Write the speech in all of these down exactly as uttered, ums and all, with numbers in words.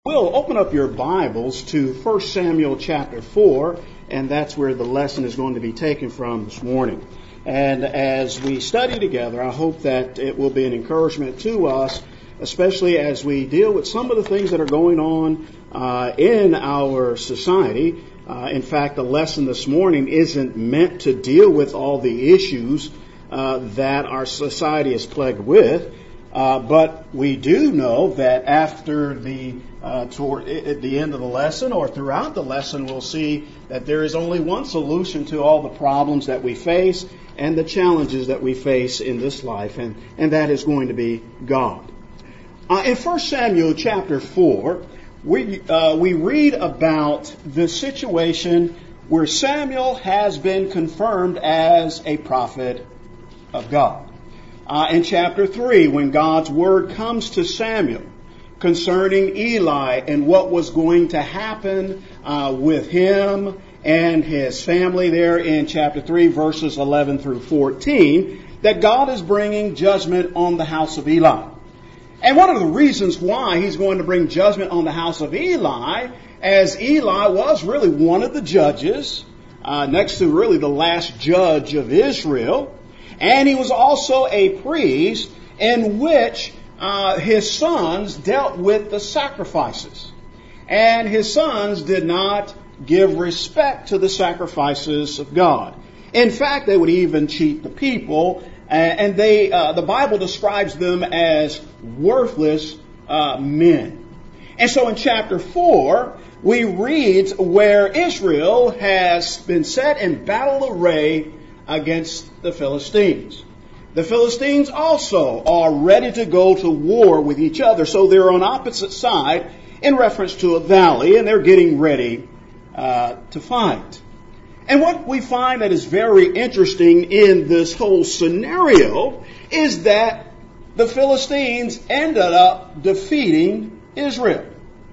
Will, open up your Bibles to First Samuel chapter four, and that's where the lesson is going to be taken from this morning. And as we study together, I hope that it will be an encouragement to us, especially as we deal with some of the things that are going on uh, in our society. Uh, in fact, the lesson this morning isn't meant to deal with all the issues uh, that our society is plagued with. Uh, but we do know that after the uh, toward at the end of the lesson or throughout the lesson, we'll see that there is only one solution to all the problems that we face and the challenges that we face in this life, and, and that is going to be God. Uh, in First Samuel chapter four, we uh, we read about the situation where Samuel has been confirmed as a prophet of God. Uh, in chapter three, when God's word comes to Samuel concerning Eli and what was going to happen uh, with him and his family there in chapter three, verses eleven through fourteen, that God is bringing judgment on the house of Eli. And one of the reasons why he's going to bring judgment on the house of Eli, as Eli was really one of the judges, uh, next to really the last judge of Israel. And he was also a priest in which uh, his sons dealt with the sacrifices. And his sons did not give respect to the sacrifices of God. In fact, they would even cheat the people. And they, uh, the Bible describes them as worthless uh, men. And so in chapter four, we read where Israel has been set in battle array against the Philistines. The Philistines also are ready to go to war with each other. So they're on opposite sides in reference to a valley, and they're getting ready uh, to fight. And what we find that is very interesting in this whole scenario is that the Philistines ended up defeating Israel.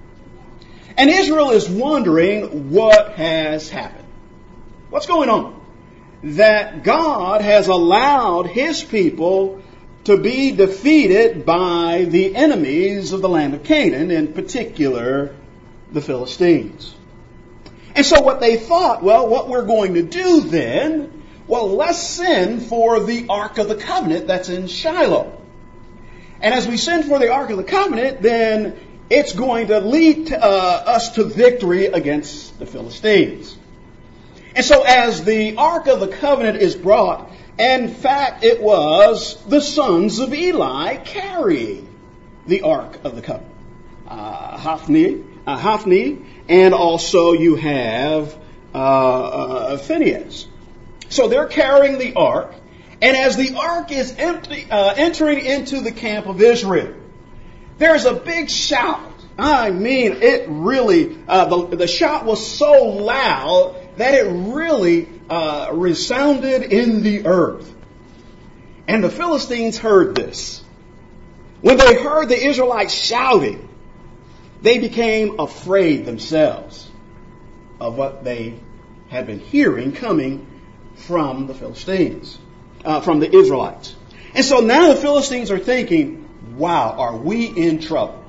And Israel is wondering what has happened. What's going on? That God has allowed His people to be defeated by the enemies of the land of Canaan, in particular the Philistines. And so what they thought, well, what we're going to do then, well, let's send for the Ark of the Covenant that's in Shiloh. And as we send for the Ark of the Covenant, then it's going to lead to, uh, us to victory against the Philistines. And so as the Ark of the Covenant is brought, in fact, it was the sons of Eli carrying the Ark of the Covenant. Uh, Hophni, uh, Hophni, and also you have uh, uh, Phinehas. So they're carrying the Ark, and as the Ark is empty, uh, entering into the camp of Israel, there's a big shout. I mean, it really, uh, the, the shout was so loud that it really uh, resounded in the earth. And the Philistines heard this. When they heard the Israelites shouting, they became afraid themselves of what they had been hearing coming from the Philistines, uh, from the Israelites. And so now the Philistines are thinking, wow, are we in trouble?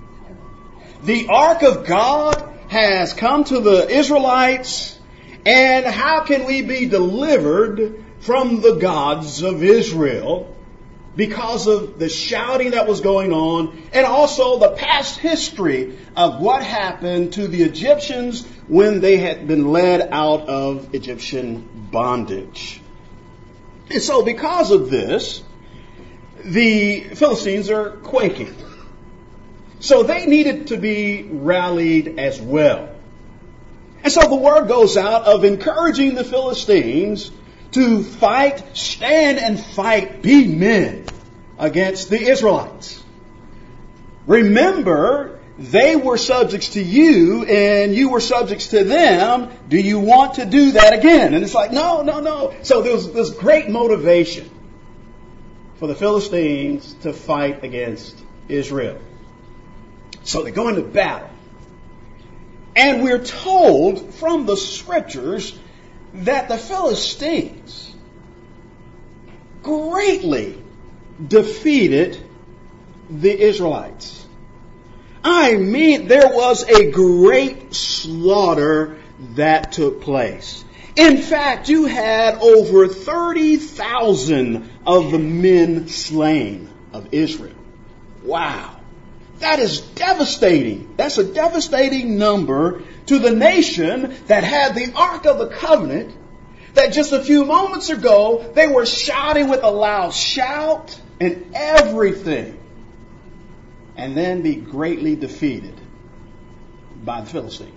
The Ark of God has come to the Israelites, and how can we be delivered from the gods of Israel because of the shouting that was going on and also the past history of what happened to the Egyptians when they had been led out of Egyptian bondage? And so because of this, the Philistines are quaking. So they needed to be rallied as well. And so the word goes out of encouraging the Philistines to fight, stand and fight, be men against the Israelites. Remember, they were subjects to you and you were subjects to them. Do you want to do that again? And it's like, no, no, no. So there was this great motivation for the Philistines to fight against Israel. So they go into battle. And we're told from the scriptures that the Philistines greatly defeated the Israelites. I mean, there was a great slaughter that took place. In fact, you had over thirty thousand of the men slain of Israel. Wow. That is devastating. That's a devastating number to the nation that had the Ark of the Covenant, that just a few moments ago they were shouting with a loud shout and everything, and then be greatly defeated by the Philistines.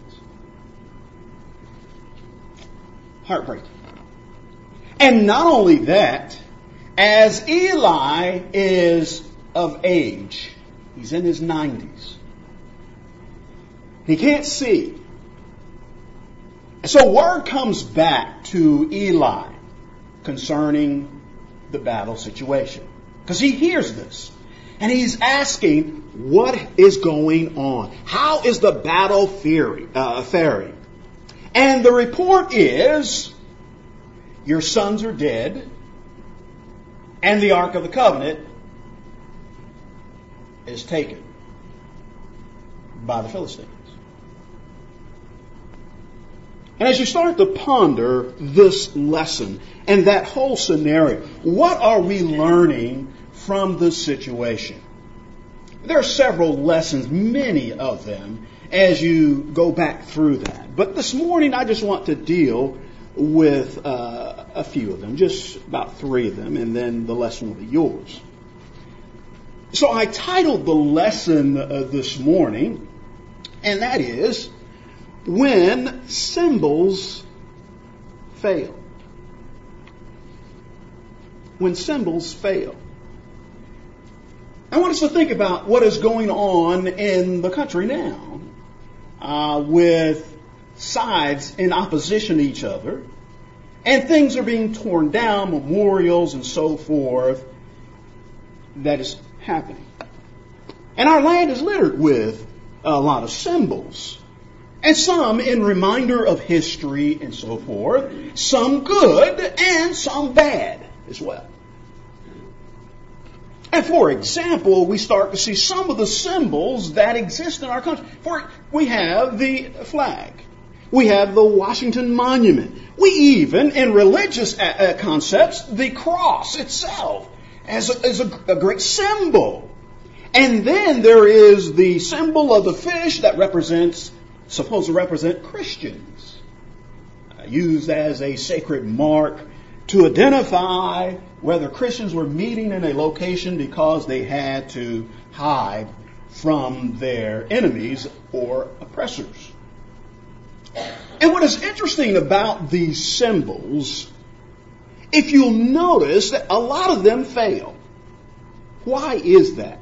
Heartbreaking. And not only that, as Eli is of age, he's in his nineties. He can't see. So word comes back to Eli concerning the battle situation. Because he hears this. And he's asking, what is going on? How is the battle faring? Uh, faring? And the report is, your sons are dead, and the Ark of the Covenant is taken by the Philistines. And as you start to ponder this lesson and that whole scenario, what are we learning from this situation? There are several lessons, many of them, as you go back through that. But this morning I just want to deal with uh, a few of them, just about three of them, and then the lesson will be yours. So I titled the lesson uh, this morning, and that is, When Symbols Fail. When symbols fail. I want us to think about what is going on in the country now uh, with sides in opposition to each other, and things are being torn down, memorials and so forth, that is happening. And our land is littered with a lot of symbols, and some in reminder of history and so forth, some good and some bad as well. And for example, we start to see some of the symbols that exist in our country. For we have the flag. We have the Washington Monument. We even, in religious uh, concepts, the cross itself as a, as a, a great symbol. And then there is the symbol of the fish that represents, supposed to represent Christians, uh, used as a sacred mark to identify whether Christians were meeting in a location because they had to hide from their enemies or oppressors. And what is interesting about these symbols, if you'll notice that a lot of them fail. Why is that?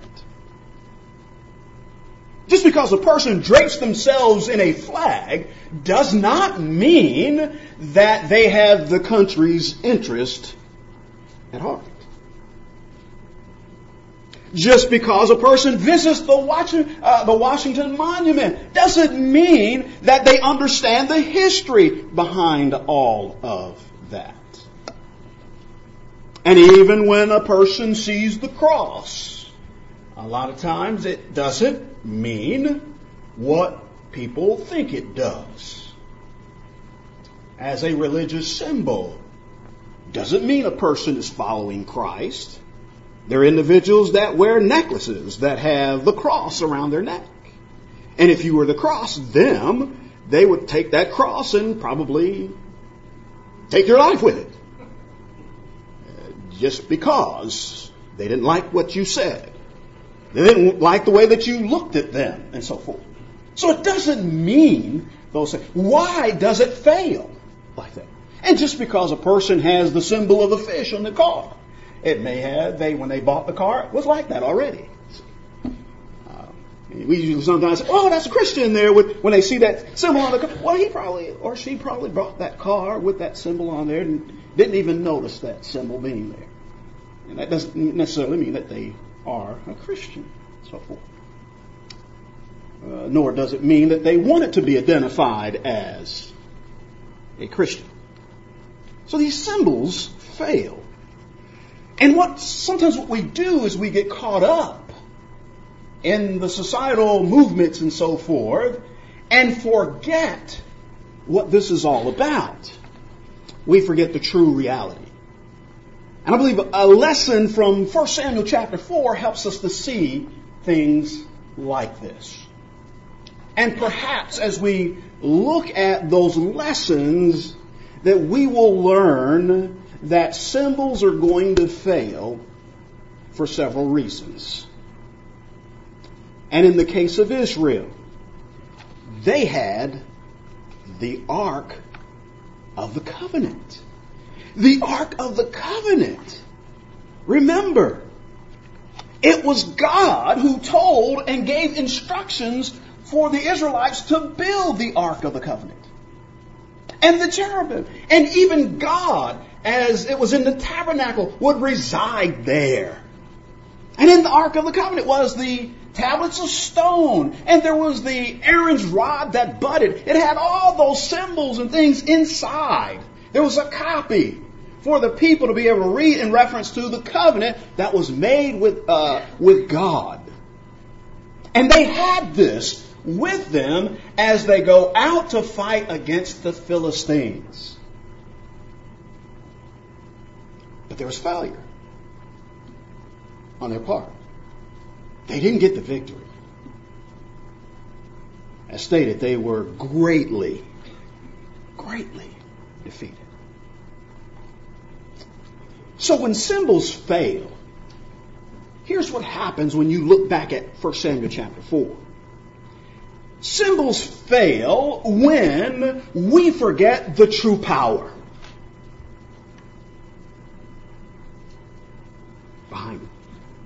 Just because a person drapes themselves in a flag does not mean that they have the country's interest at heart. Just because a person visits the Washington, uh, the Washington Monument doesn't mean that they understand the history behind all of that. And even when a person sees the cross, a lot of times it doesn't mean what people think it does. As a religious symbol, doesn't mean a person is following Christ. There are individuals that wear necklaces that have the cross around their neck. And if you were to cross them, they would take that cross and probably take your life with it. Just because they didn't like what you said. They didn't like the way that you looked at them and so forth. So it doesn't mean those things. Why does it fail like that? And just because a person has the symbol of the fish on the car, it may have, they when they bought the car, it was like that already. Uh, we usually sometimes say, oh, that's a Christian there with, when they see that symbol on the car. Well, he probably, or she probably bought that car with that symbol on there and didn't even notice that symbol being there. And that doesn't necessarily mean that they are a Christian, and so forth. Uh, nor does it mean that they want it to be identified as a Christian. So these symbols fail. And what sometimes what we do is we get caught up in the societal movements and so forth and forget what this is all about. We forget the true reality. And I believe a lesson from First Samuel chapter four helps us to see things like this. And perhaps as we look at those lessons, that we will learn that symbols are going to fail for several reasons. And in the case of Israel, they had the Ark of the Covenant. The Ark of the Covenant. Remember, it was God who told and gave instructions for the Israelites to build the Ark of the Covenant. And the cherubim. And even God, as it was in the tabernacle, would reside there. And in the Ark of the Covenant was the tablets of stone. And there was the Aaron's rod that budded. It had all those symbols and things inside. There was a copy for the people to be able to read in reference to the covenant that was made with, uh, with God. And they had this with them as they go out to fight against the Philistines. But there was failure on their part. They didn't get the victory. As stated, they were greatly, greatly defeated. So when symbols fail, here's what happens when you look back at First Samuel chapter four. Symbols fail when we forget the true power behind them.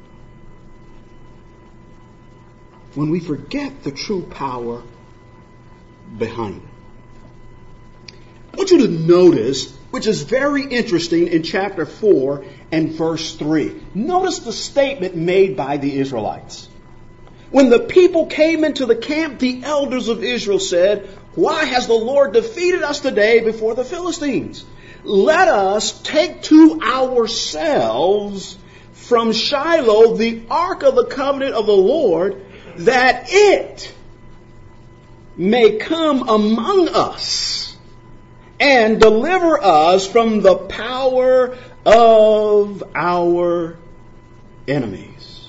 When we forget the true power behind them. I want you to notice, which is very interesting in chapter four and verse three. Notice the statement made by the Israelites. When the people came into the camp, the elders of Israel said, "Why has the Lord defeated us today before the Philistines? Let us take to ourselves from Shiloh the ark of the covenant of the Lord, that it may come among us and deliver us from the power of our enemies."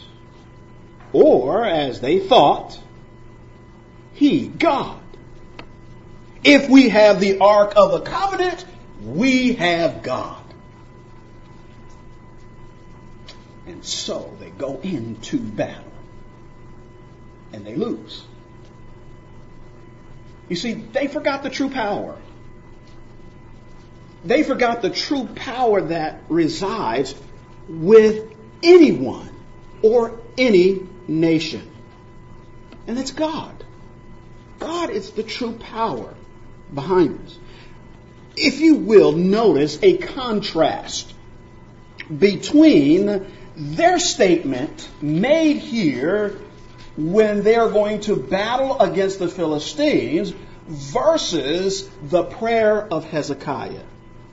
Or, as they thought, He, God. If we have the Ark of the Covenant, we have God. And so they go into battle. And they lose. You see, they forgot the true power. They forgot the true power that resides with anyone or any nation. And that's God. God is the true power behind us. If you will, notice a contrast between their statement made here when they are going to battle against the Philistines versus the prayer of Hezekiah.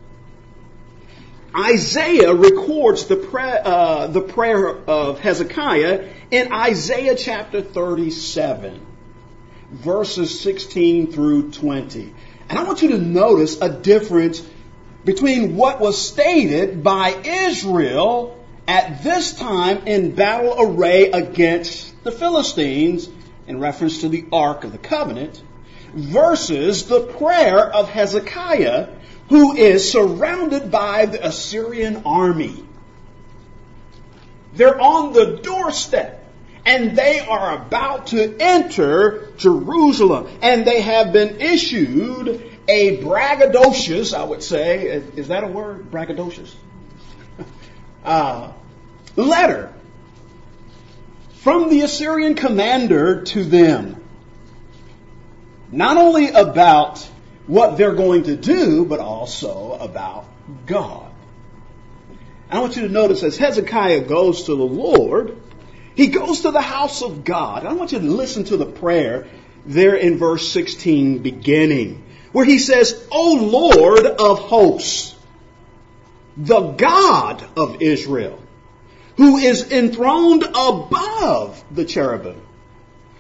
Isaiah records the, pra- uh, the prayer of Hezekiah in Isaiah chapter thirty-seven, verses sixteen through twenty. And I want you to notice a difference between what was stated by Israel at this time in battle array against the Philistines in reference to the Ark of the Covenant versus the prayer of Hezekiah, who is surrounded by the Assyrian army. They're on the doorstep and they are about to enter Jerusalem, and they have been issued a braggadocious, I would say, is that a word? Braggadocious? uh, letter from the Assyrian commander to them. Not only about what they're going to do, but also about God. I want you to notice as Hezekiah goes to the Lord, he goes to the house of God. I want you to listen to the prayer there in verse sixteen beginning, where he says, "O Lord of hosts, the God of Israel, who is enthroned above the cherubim.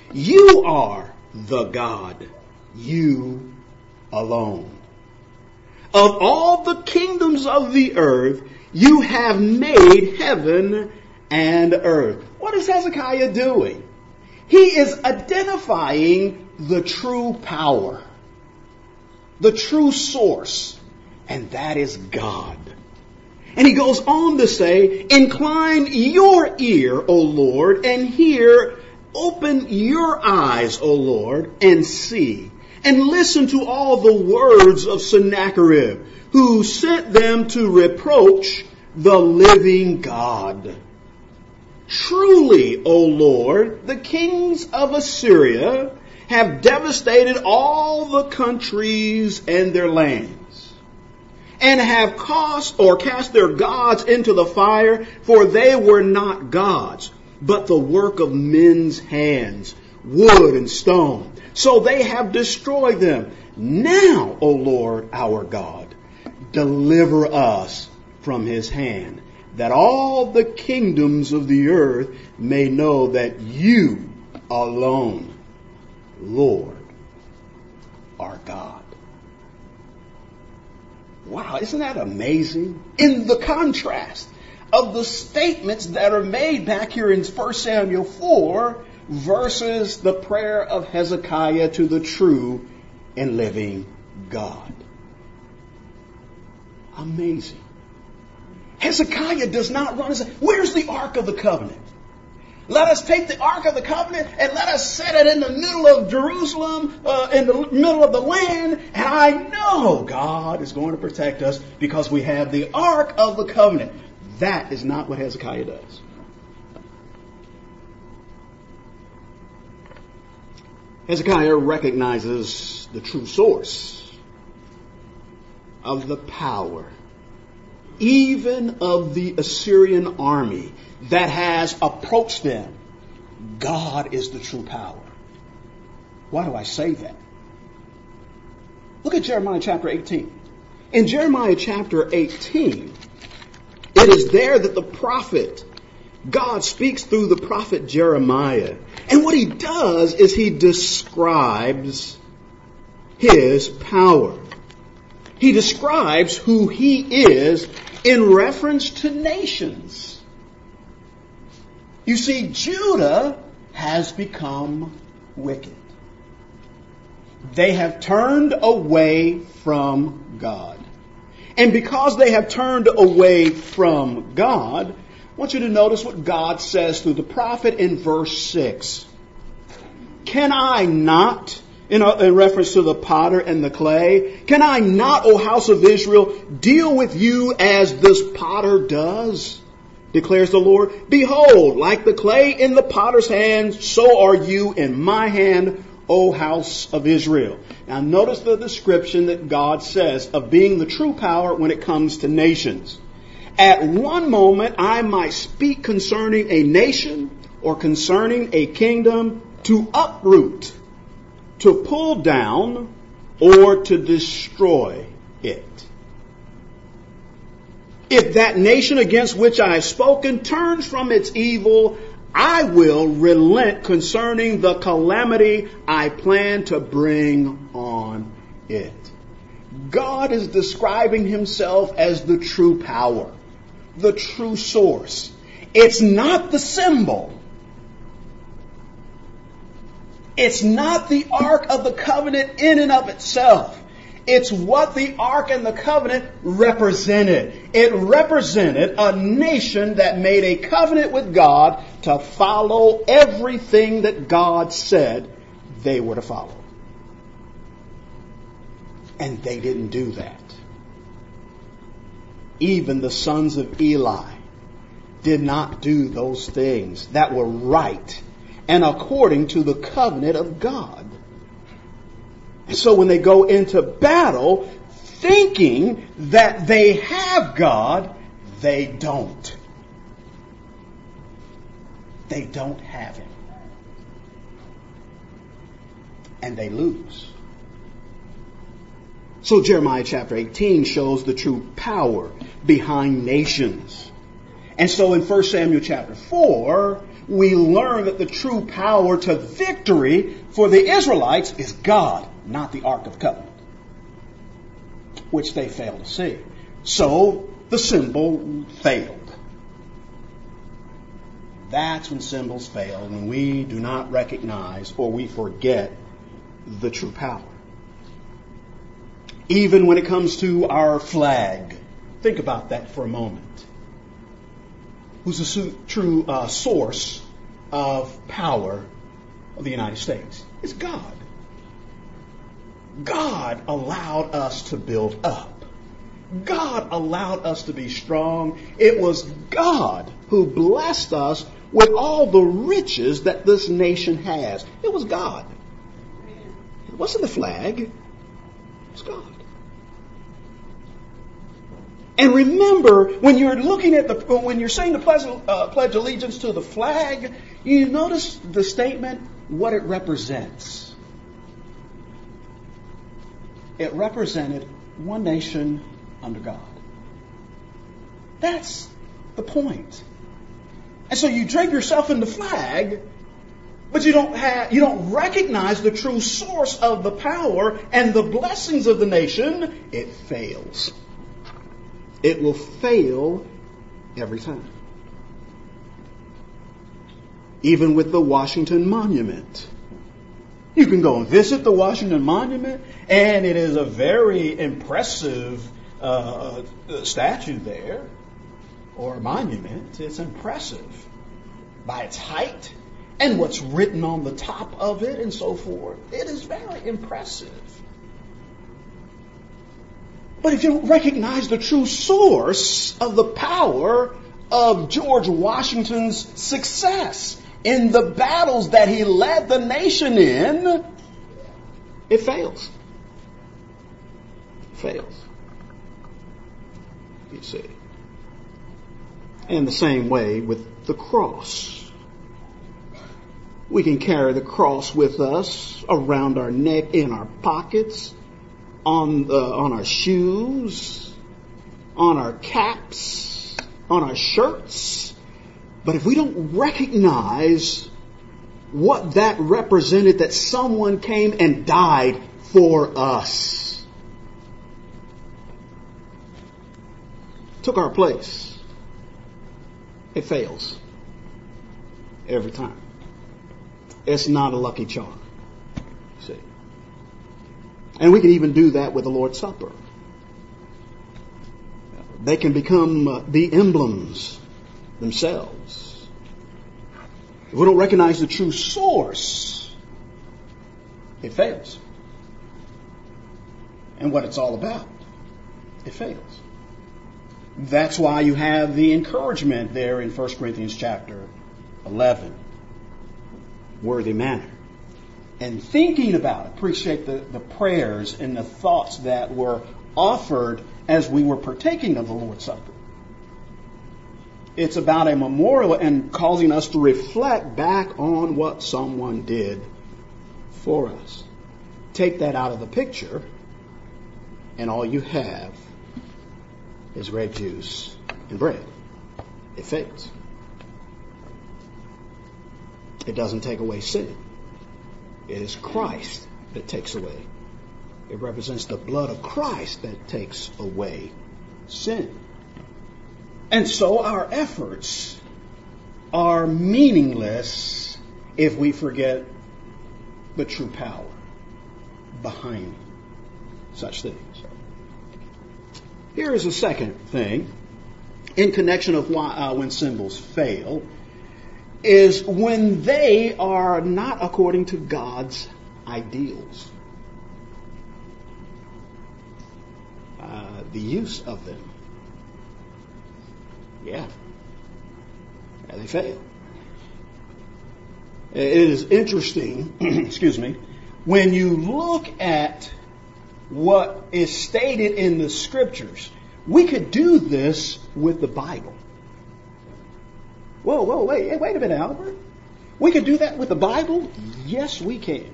You are the God, you alone. Of all the kingdoms of the earth, you have made heaven and earth. What is Hezekiah doing? He is identifying the true power, the true source, and that is God. And he goes on to say, incline your ear, O Lord, and hear, open your eyes, O Lord, and see, and listen to all the words of Sennacherib, who sent them to reproach the living God. Truly, O Lord, the kings of Assyria have devastated all the countries and their lands, and have cast or cast their gods into the fire, for they were not gods, but the work of men's hands, wood and stone. So they have destroyed them. Now, O Lord our God, deliver us from his hand, that all the kingdoms of the earth may know that you alone, Lord, are God. Wow, isn't that amazing? In the contrast of the statements that are made back here in First Samuel four versus the prayer of Hezekiah to the true and living God. Amazing. Hezekiah does not run and say, where's the Ark of the Covenant? Let us take the Ark of the Covenant and let us set it in the middle of Jerusalem, uh, in the middle of the land, and I know God is going to protect us because we have the Ark of the Covenant. That is not what Hezekiah does. Hezekiah recognizes the true source of the power, even of the Assyrian army that has approached them. God is the true power. Why do I say that? Look at Jeremiah chapter eighteen. In Jeremiah chapter eighteen, it is there that the prophet, God speaks through the prophet Jeremiah. And what he does is he describes his power. He describes who he is in reference to nations. You see, Judah has become wicked. They have turned away from God. And because they have turned away from God, I want you to notice what God says through the prophet in verse six. Can I not, in, a, in reference to the potter and the clay, can I not, O house of Israel, deal with you as this potter does? Declares the Lord. Behold, like the clay in the potter's hand, so are you in my hand, O house of Israel. Now notice the description that God says of being the true power when it comes to nations. At one moment I might speak concerning a nation or concerning a kingdom to uproot, to pull down, or to destroy it. If that nation against which I have spoken turns from its evil, I will relent concerning the calamity I plan to bring on it. God is describing himself as the true power, the true source. It's not the symbol. It's not the Ark of the Covenant in and of itself. It's what the Ark and the Covenant represented. It represented a nation that made a covenant with God to follow everything that God said they were to follow. And they didn't do that. Even the sons of Eli did not do those things that were right and according to the covenant of God. And so when they go into battle thinking that they have God, they don't. They don't have him. And they lose. So Jeremiah chapter eighteen shows the true power behind nations. And so in First Samuel chapter four, we learn that the true power to victory for the Israelites is God, not the Ark of the Covenant, which they failed to see. So the symbol failed. That's when symbols fail, when we do not recognize or we forget the true power. Even when it comes to our flag. Think about that for a moment. Who's the su- true uh, source of power of the United States? It's God. God allowed us to build up. God allowed us to be strong. It was God who blessed us with all the riches that this nation has. It was God. It wasn't the flag. It was God. And remember, when you're looking at the, when you're saying the pledge, uh, pledge allegiance to the flag, you notice the statement, what it represents. It represented one nation under God. That's the point. And so you drape yourself in the flag, but you don't have, you don't recognize the true source of the power and the blessings of the nation. It fails. It will fail every time. Even with the Washington Monument. You can go and visit the Washington Monument, and it is a very impressive uh, statue there, or monument. It's impressive by its height and what's written on the top of it and so forth. It is very impressive. But if you don't recognize the true source of the power of George Washington's success in the battles that he led the nation in, it fails. It fails. You see. In the same way with the cross. We can carry the cross with us around our neck, in our pockets, on the, on our shoes, on our caps, on our shirts. But if we don't recognize what that represented, that someone came and died for us, took our place, it fails every time. It's not a lucky charm. See? And we can even do that with the Lord's Supper. They can become uh, the emblems themselves. If we don't recognize the true source, it fails. And what it's all about, it fails. That's why you have the encouragement there in First Corinthians chapter eleven. Worthy manner. And thinking about it, appreciate the, the prayers and the thoughts that were offered as we were partaking of the Lord's Supper. It's about a memorial and causing us to reflect back on what someone did for us. Take that out of the picture, and all you have is grape juice and bread. It fades. It doesn't take away sin. It is Christ that takes away. It represents the blood of Christ that takes away sin. And so our efforts are meaningless if we forget the true power behind such things. Here is a second thing in connection of why uh, when symbols fail, is when they are not according to God's ideals. Uh, the use of them. Yeah. yeah. They fail. It is interesting, excuse me, when you look at what is stated in the scriptures. We could do this with the Bible. Whoa, whoa, wait, wait a minute, Albert. We can do that with the Bible? Yes, we can.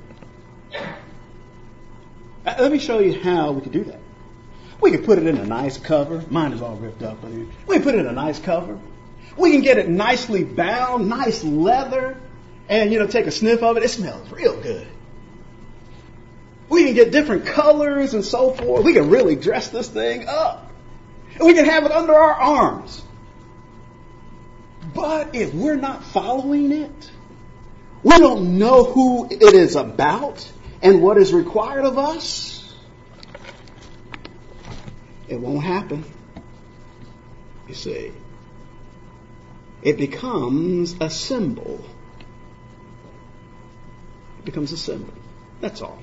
Uh, let me show you how we can do that. We can put it in a nice cover. Mine is all ripped up. We can put it in a nice cover. We can get it nicely bound, nice leather, and, you know, take a sniff of it. It smells real good. We can get different colors and so forth. We can really dress this thing up. And we can have it under our arms. But if we're not following it, we don't know who it is about and what is required of us, it won't happen. You see, it becomes a symbol. It becomes a symbol. That's all.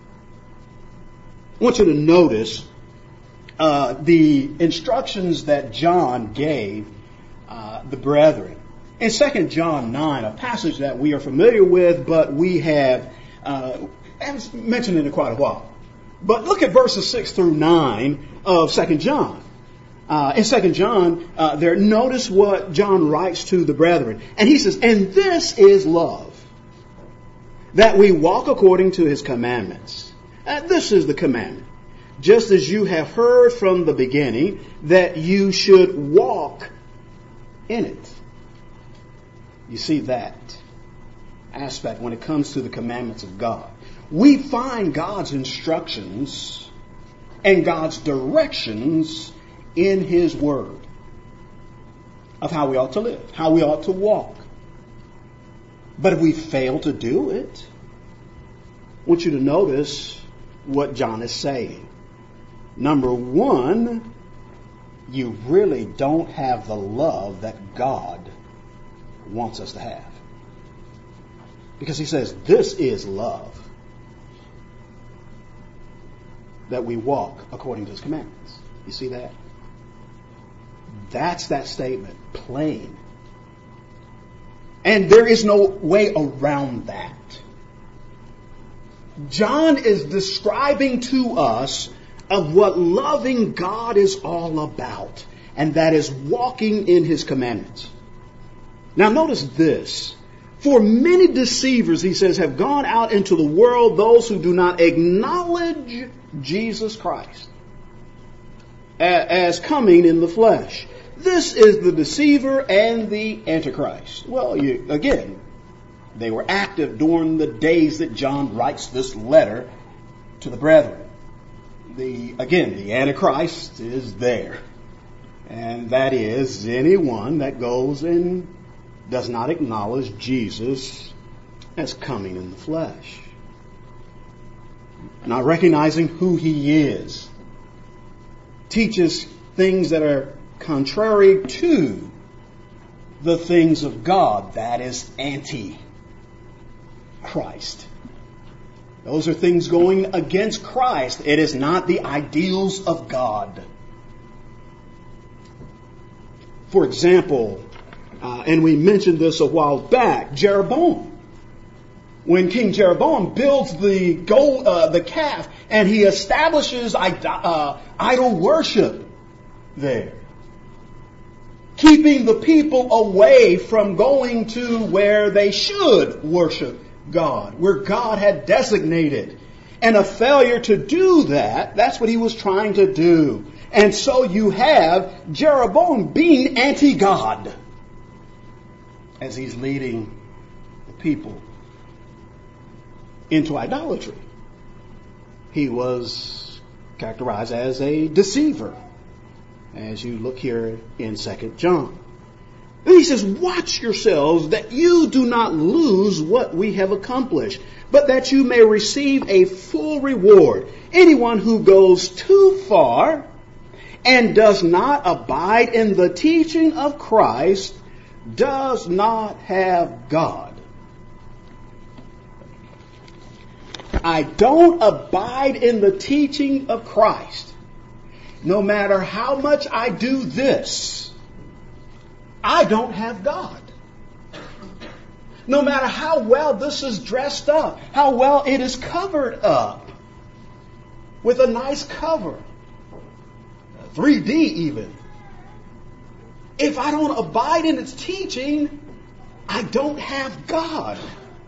I want you to notice uh, the instructions that John gave uh, the brethren. In Second John nine, a passage that we are familiar with, but we have uh, haven't mentioned it in quite a while. But look at verses six through nine of Second John. Uh, in Second John, uh, there, notice what John writes to the brethren. And he says, and this is love, that we walk according to his commandments. And this is the commandment, just as you have heard from the beginning, that you should walk in it. You see that aspect when it comes to the commandments of God. We find God's instructions and God's directions in his word of how we ought to live, how we ought to walk. But if we fail to do it, I want you to notice what John is saying. Number one, you really don't have the love that God wants us to have. Because he says, this is love, that we walk according to his commandments. You see that? That's that statement, plain. And there is no way around that. John is describing to us of what loving God is all about, and that is walking in his commandments. Now notice this. For many deceivers, he says, have gone out into the world, those who do not acknowledge Jesus Christ as coming in the flesh. This is the deceiver and the Antichrist. Well, you, again, they were active during the days that John writes this letter to the brethren. The, again, the Antichrist is there. And that is anyone that goes and does not acknowledge Jesus as coming in the flesh. Not recognizing who he is. Teaches things that are contrary to the things of God. That is anti-Christ. Those are things going against Christ. It is not the ideals of God. For example, uh, and we mentioned this a while back, Jeroboam. When King Jeroboam builds the gold, uh, the calf, and he establishes uh, idol worship there, keeping the people away from going to where they should worship God, where God had designated. And a failure to do that, that's what he was trying to do. And so you have Jeroboam being anti-God as he's leading the people into idolatry. He was characterized as a deceiver, as you look here in Second John. And he says, watch yourselves that you do not lose what we have accomplished, but that you may receive a full reward. Anyone who goes too far and does not abide in the teaching of Christ does not have God. I don't abide in the teaching of Christ. No matter how much I do this, I don't have God. No matter how well this is dressed up, how well it is covered up with a nice cover, three D even. If I don't abide in its teaching, I don't have God.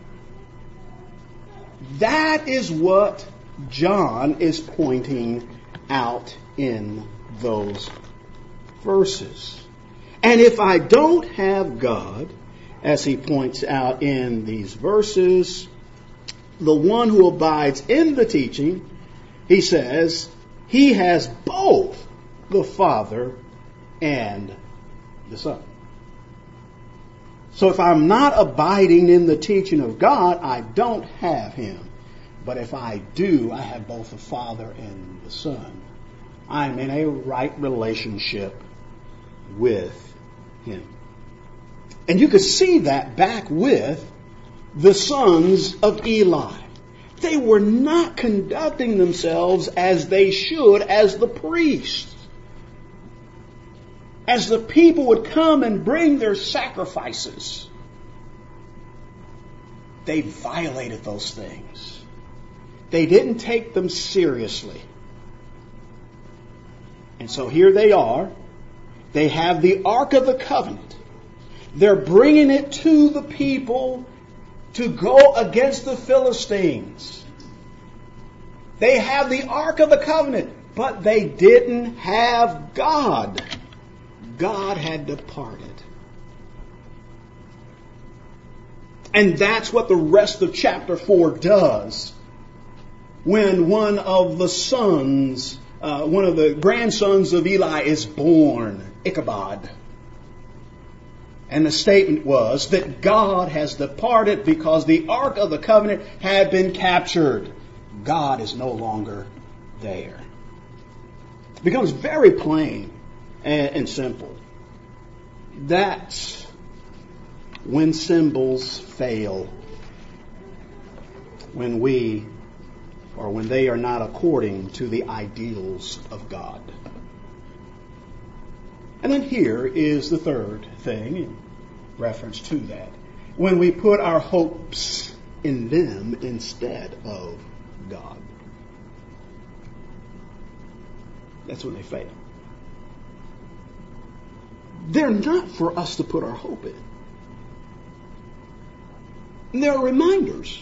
That is what John is pointing out in those verses. And if I don't have God, as he points out in these verses, the one who abides in the teaching, he says, he has both the Father and the Son. So if I'm not abiding in the teaching of God, I don't have him. But if I do, I have both the Father and the Son. I'm in a right relationship with him. And you could see that back with the sons of Eli. They were not conducting themselves as they should as the priests. As the people would come and bring their sacrifices, they violated those things. They didn't take them seriously. And so here they are. They have the Ark of the Covenant. They're bringing it to the people to go against the Philistines. They have the Ark of the Covenant, but they didn't have God. God had departed. And that's what the rest of chapter four does. When one of the sons, uh, one of the grandsons of Eli is born, Ichabod. And the statement was that God has departed because the Ark of the Covenant had been captured. God is no longer there. It becomes very plain and, and simple. That's when symbols fail. When we, or when they are not according to the ideals of God. And then here is the third thing in reference to that. When we put our hopes in them instead of God. That's when they fail. They're not for us to put our hope in. They're reminders.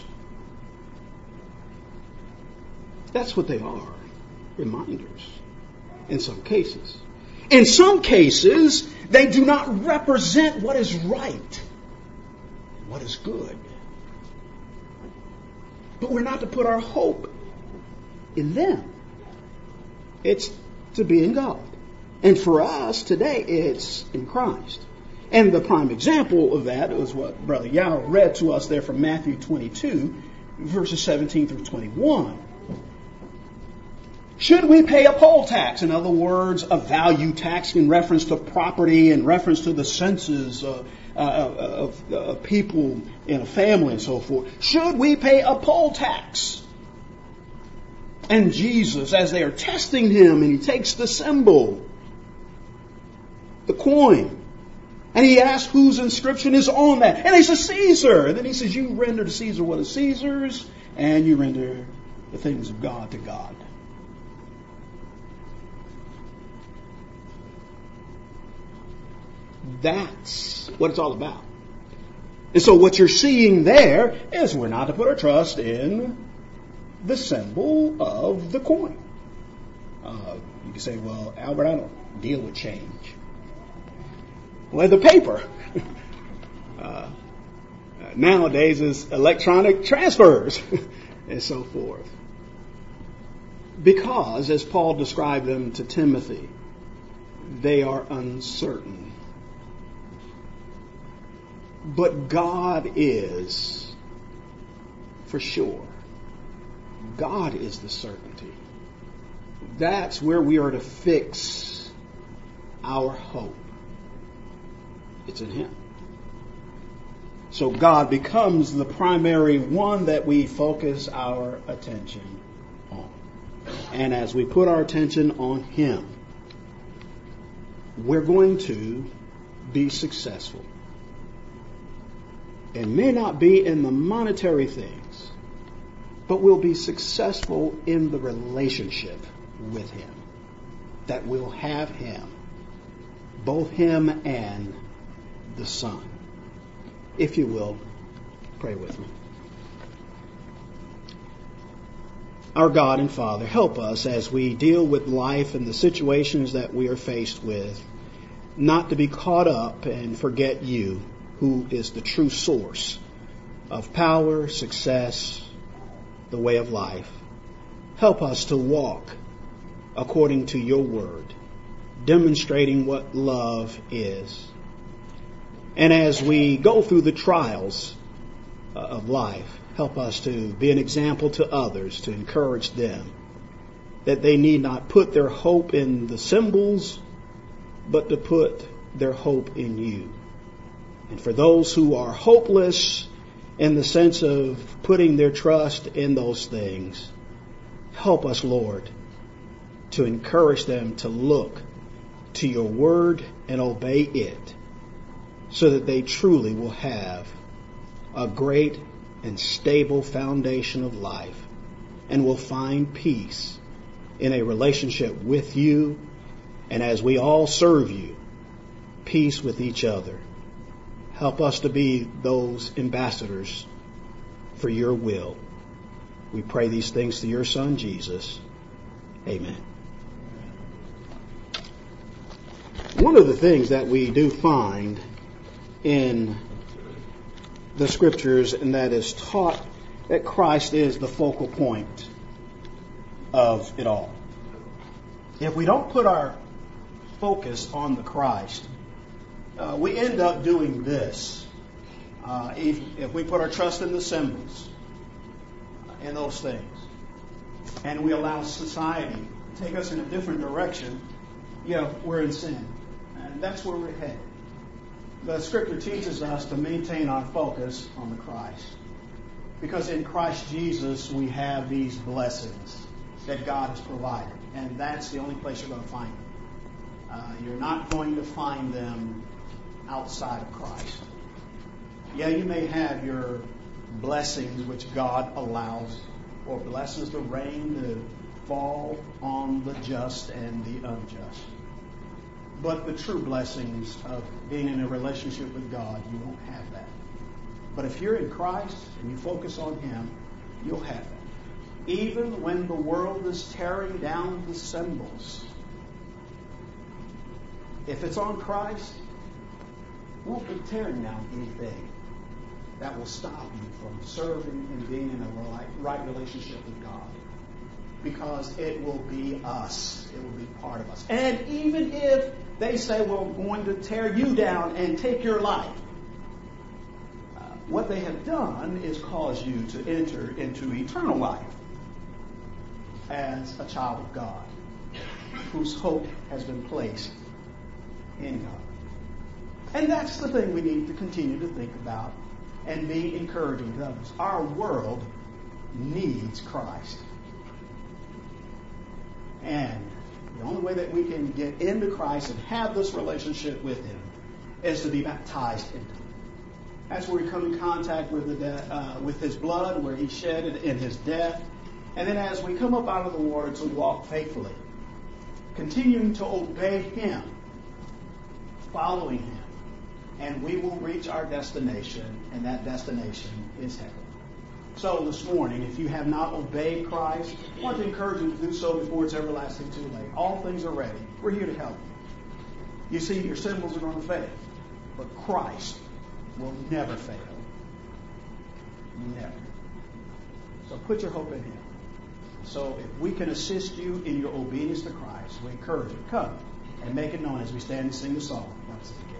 That's what they are. Reminders. In some cases. In some cases, they do not represent what is right, what is good. But we're not to put our hope in them. It's to be in God. And for us today, it's in Christ. And the prime example of that is what Brother Yao read to us there from Matthew twenty-two, verses seventeen through twenty-one. Should we pay a poll tax? In other words, a value tax in reference to property, in reference to the census uh, uh, of uh, people in a family and so forth. Should we pay a poll tax? And Jesus, as they are testing him, and he takes the symbol, the coin, and he asks whose inscription is on that. And he says, Caesar. And then he says, you render to Caesar what is Caesar's, and you render the things of God to God. That's what it's all about. And so what you're seeing there is we're not to put our trust in the symbol of the coin. Uh, you can say, well, Albert, I don't deal with change. Well, the paper. uh, nowadays is electronic transfers and so forth. Because, as Paul described them to Timothy, they are uncertain. But God is for sure. God is the certainty. That's where we are to fix our hope. It's in Him. So God becomes the primary one that we focus our attention on. And as we put our attention on Him, we're going to be successful. It may not be in the monetary things, but we'll be successful in the relationship with Him. That we'll have Him, both Him and the Son. If you will, pray with me. Our God and Father, help us as we deal with life and the situations that we are faced with not to be caught up and forget you, who is the true source of power, success, the way of life. Help us to walk according to your word, demonstrating what love is. And as we go through the trials of life, help us to be an example to others, to encourage them that they need not put their hope in the symbols, but to put their hope in you. And for those who are hopeless in the sense of putting their trust in those things, help us, Lord, to encourage them to look to your word and obey it, so that they truly will have a great and stable foundation of life and will find peace in a relationship with you, and as we all serve you, peace with each other. Help us to be those ambassadors for your will. We pray these things through your Son, Jesus. Amen. One of the things that we do find in the Scriptures, and that is taught that Christ is the focal point of it all. If we don't put our focus on the Christ, uh, we end up doing this. Uh, if, if we put our trust in the symbols, in those things, and we allow society to take us in a different direction, you know, we're in sin. And that's where we're headed. The Scripture teaches us to maintain our focus on the Christ. Because in Christ Jesus, we have these blessings that God has provided. And that's the only place you're going to find them. Uh, you're not going to find them outside of Christ. Yeah, you may have your blessings which God allows, or blesses the rain to fall on the just and the unjust. But the true blessings of being in a relationship with God, you won't have that. But if you're in Christ and you focus on Him, you'll have that. Even when the world is tearing down the symbols, if it's on Christ, it won't be tearing down anything that will stop you from serving and being in a right, right relationship with God. Because it will be us. It will be part of us. And even if they say, well, we're going to tear you down and take your life, uh, what they have done is cause you to enter into eternal life as a child of God, whose hope has been placed in God. And that's the thing we need to continue to think about and be encouraging to others. Our world needs Christ. And the only way that we can get into Christ and have this relationship with Him is to be baptized into Him. That's where we come in contact with, the de- uh, with His blood, where He shed it in His death. And then as we come up out of the water to walk faithfully, continuing to obey Him, following Him, and we will reach our destination, and that destination is heaven. So this morning, if you have not obeyed Christ, I want to encourage you to do so before it's everlasting too late. All things are ready. We're here to help you. You see, your symbols are going to fail, but Christ will never fail. Never. So put your hope in Him. So if we can assist you in your obedience to Christ, we encourage you. Come and make it known as we stand and sing the song once again.